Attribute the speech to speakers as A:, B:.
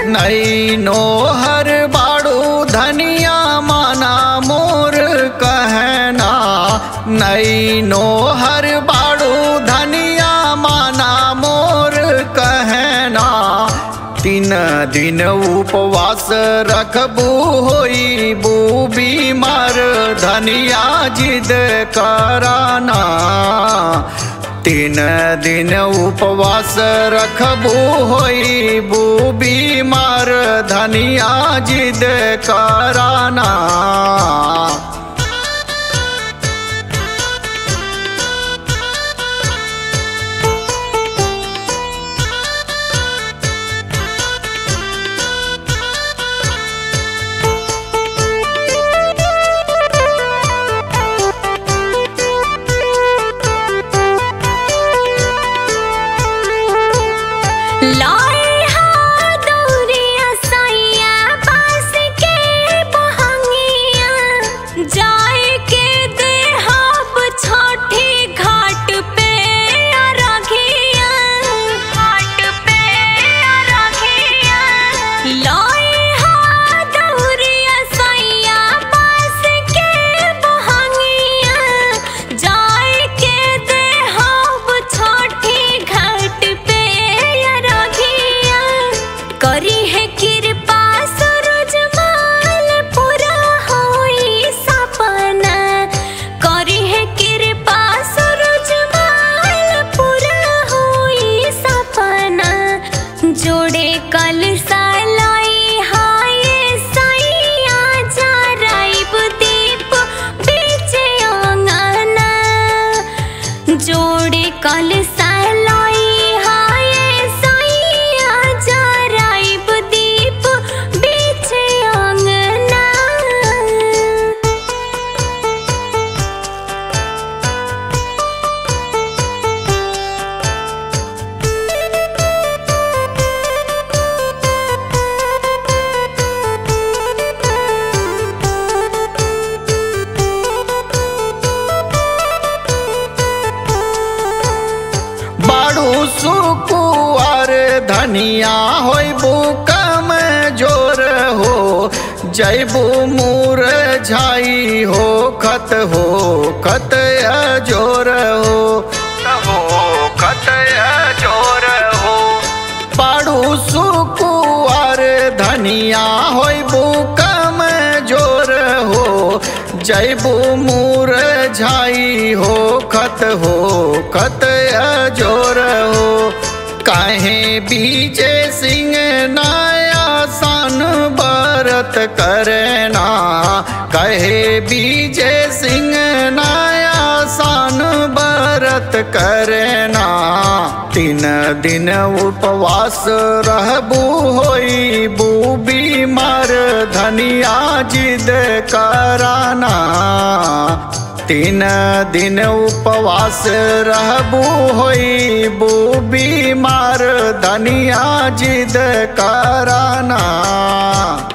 A: नई नोहर बाड़ू धनिया माना मोर कहना, नई नोहर बाड़ू धनिया माना मोर कहना। 3 दिन उपवास रखबू होइबू बीमार धनिया जिद कराना। 3 दिन उपवास रखबू होइबू बीमार धनिया जिद कराना। सुकुआर धनिया होइबू कमजोर हो, जैबू मुरझाई हो खत अजोर हो। बाड़ू सुकुआर धनिया होइबू कमजोर हो, जैबू मुरझाई हो खत अजोर हो। काहे बीजे सिंह नाया सान बरत करना, कहे बीजे सिंह नाया सान बरत करना। 3 दिन उपवास रहबू होइबू बीमार धनिया जिद कराना। 3 दिन उपवास रहबू होइबू बीमार धनिया जिद कराना।